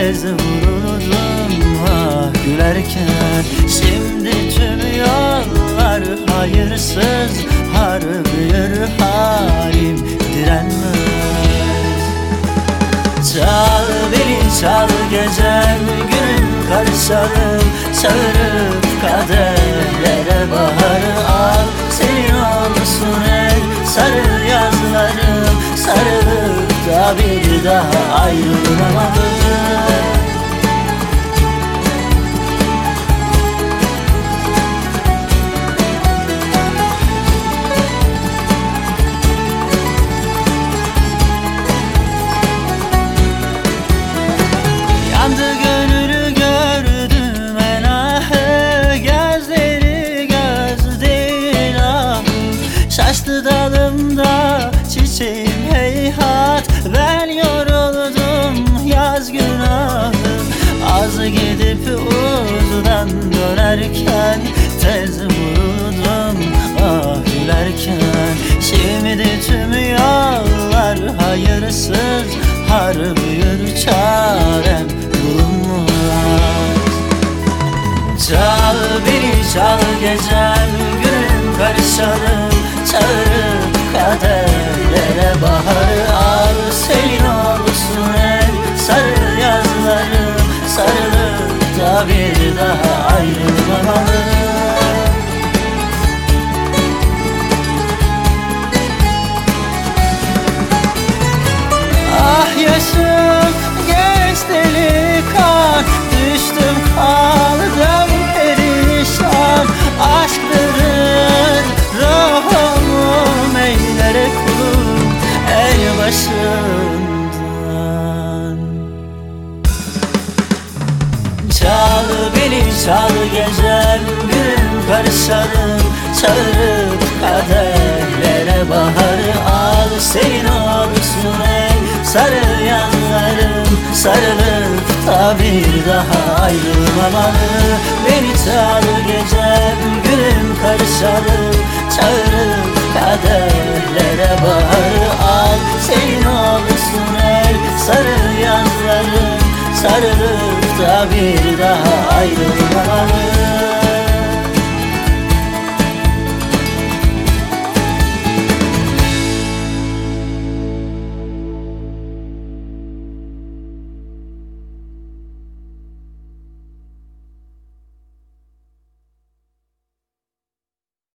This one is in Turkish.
tez vuruldum ah gülerken. Şimdi tüm yollar hayırsız, har büyür halim direnmez. Çal beni çal gecem, günüm karışalım, çağırıp kaderlere baharı al. Senin olsun el sarı yazlarım, sarılıp da bir daha ayrılmamalı. Yandı gönlünü gördüm en ahı, gözleri göz değil ah. Şaştı dalımda çiçeğim heyhat, ben yoruldum yaz günahı. Az gidip uzdan dönerken, tez vuruldum ah gülerken. Şimdi tüm yollar hayırsız, har büyür çarem bulunmaz. Çal beni çal gecem, günüm karışalım, çağırıp kaderlere baharı al. Senin olsun el sarı yazlarım, sarılıp da bir daha ayrılmamalı. Ah yaşım geçti delikan, düştüm kaldım perişan. Aşkların ruhumu meylere kulum el başından. Çal beni çal gecem, günüm karışalım, çağırıp kaderlere baharı al. Senin olsun el sarı yanlarım, sarılıp da bir daha ayrılmamalı. Beni çal gecem, günüm karışalım, çağırıp kaderlere baharı al. Senin olsun el sarı yanlarım, sarılıp da bir daha ayrılmamalı.